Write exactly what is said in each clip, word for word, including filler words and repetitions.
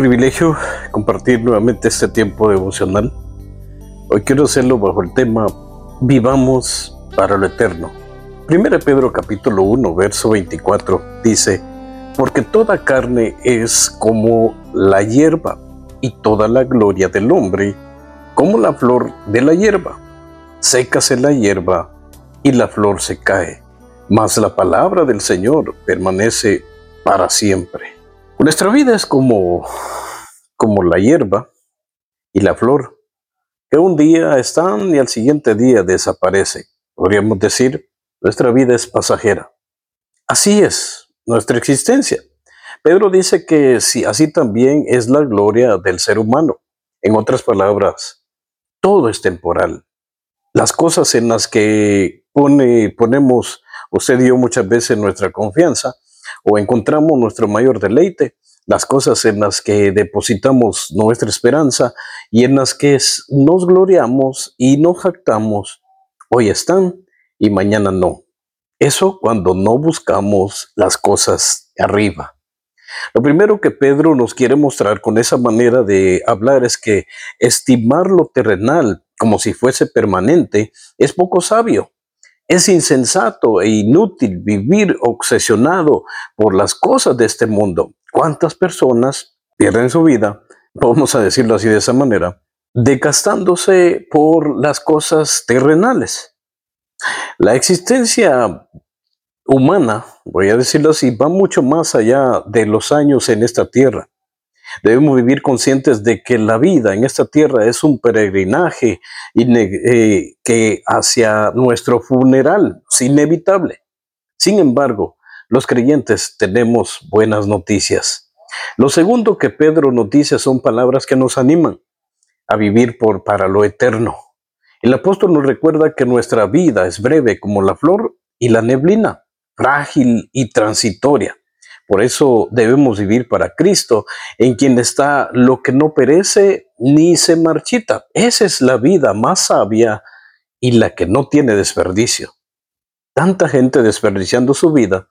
privilegio compartir nuevamente este tiempo devocional. Hoy quiero hacerlo bajo el tema Vivamos para lo eterno. Primera de Pedro capítulo uno, verso veinticuatro dice: porque toda carne es como la hierba, y toda la gloria del hombre como la flor de la hierba. Sécase la hierba y la flor se cae, mas la palabra del Señor permanece para siempre. Nuestra vida es como, como la hierba y la flor, que un día están y al siguiente día desaparece. Podríamos decir, nuestra vida es pasajera. Así es nuestra existencia. Pedro dice que si así también es la gloria del ser humano. En otras palabras, todo es temporal. Las cosas en las que pone, ponemos usted y yo muchas veces nuestra confianza o encontramos nuestro mayor deleite, las cosas en las que depositamos nuestra esperanza y en las que nos gloriamos y nos jactamos, hoy están y mañana no. Eso cuando no buscamos las cosas de arriba. Lo primero que Pedro nos quiere mostrar con esa manera de hablar es que estimar lo terrenal como si fuese permanente es poco sabio. Es insensato e inútil vivir obsesionado por las cosas de este mundo. ¿Cuántas personas pierden su vida, vamos a decirlo así de esa manera, desgastándose por las cosas terrenales? La existencia humana, voy a decirlo así, va mucho más allá de los años en esta tierra. Debemos vivir conscientes de que la vida en esta tierra es un peregrinaje eh, que hacia nuestro funeral es inevitable. Sin embargo, los creyentes tenemos buenas noticias. Lo segundo que Pedro nos dice son palabras que nos animan a vivir por, para lo eterno. El apóstol nos recuerda que nuestra vida es breve como la flor y la neblina, frágil y transitoria. Por eso debemos vivir para Cristo, en quien está lo que no perece ni se marchita. Esa es la vida más sabia y la que no tiene desperdicio. Tanta gente desperdiciando su vida,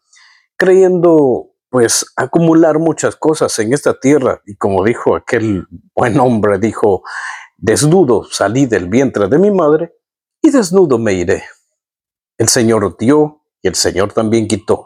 creyendo pues acumular muchas cosas en esta tierra. Y como dijo aquel buen hombre, dijo: desnudo salí del vientre de mi madre y desnudo me iré. El Señor dio y el Señor también quitó.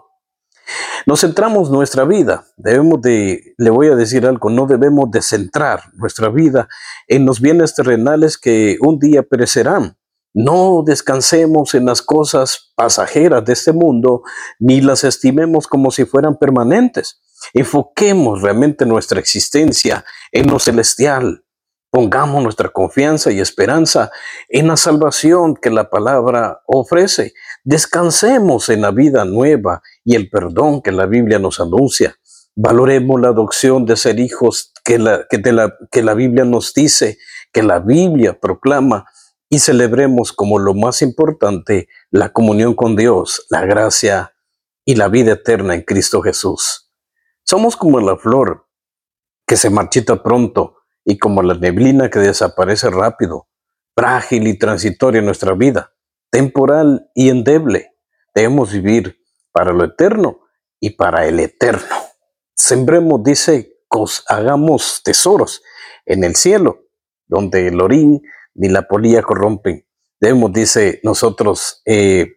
Nos centramos nuestra vida, debemos de, le voy a decir algo, no debemos de centrar nuestra vida en los bienes terrenales que un día perecerán. No descansemos en las cosas pasajeras de este mundo, ni las estimemos como si fueran permanentes. Enfoquemos realmente nuestra existencia en lo celestial. Pongamos nuestra confianza y esperanza en la salvación que la palabra ofrece. Descansemos en la vida nueva y el perdón que la Biblia nos anuncia. Valoremos la adopción de ser hijos que la, que, de la, que la Biblia nos dice, que la Biblia proclama, y celebremos como lo más importante la comunión con Dios, la gracia y la vida eterna en Cristo Jesús. Somos como la flor que se marchita pronto y como la neblina que desaparece rápido, frágil y transitoria en nuestra vida, temporal y endeble. Debemos vivir para lo eterno y para el eterno. Sembremos, dice, hagamos tesoros en el cielo, donde el orín ni la polilla corrompen. Debemos, dice, nosotros eh,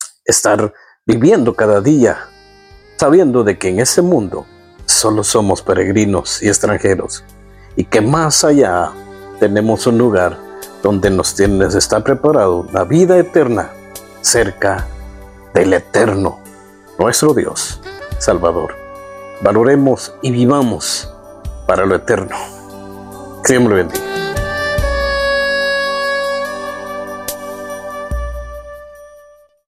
estar viviendo cada día, sabiendo de que en ese mundo solo somos peregrinos y extranjeros, y que más allá tenemos un lugar donde nos, nos está preparado la vida eterna, cerca del eterno, nuestro Dios, Salvador. Valoremos y vivamos para lo eterno. Que Dios me lo bendiga.